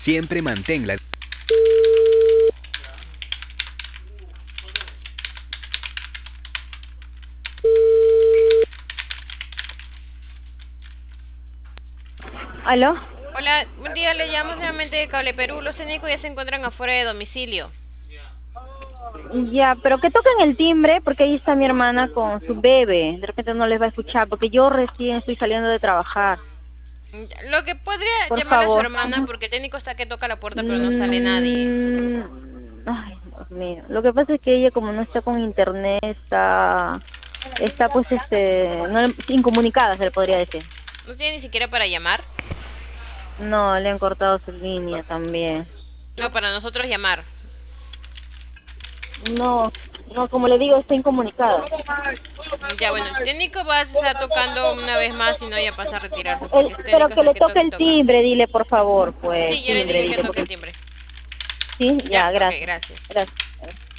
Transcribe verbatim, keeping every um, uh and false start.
Siempre manténla. ¿Aló? Hola, buen día, le llamo nuevamente de Cable Perú. Los técnicos ya se encuentran afuera de domicilio. Ya, pero que toquen el timbre porque ahí está mi hermana con su bebé. De repente no les va a escuchar porque yo recién estoy saliendo de trabajar. Lo que podría Por llamar a su favor. hermana Ujú. porque el técnico está que toca la puerta pero no sale nadie. Mm, Ay, Dios mío. Lo que pasa es que ella como no está con internet, está, está pues este, no, incomunicada se le podría decir. No tiene ni siquiera para llamar. No, le han cortado su línea también. No, para nosotros llamar. No, no, como le digo, está incomunicada. Ya, bueno, el técnico va a estar tocando una vez más y no ya pasa a retirarse El, porque ese pero técnico que está le que toque toca y el toca. timbre, dile por favor, pues, Sí, yo le timbre, dije que dile, toque porque el timbre. sí, Ya, ya, ok, gracias. gracias. Gracias.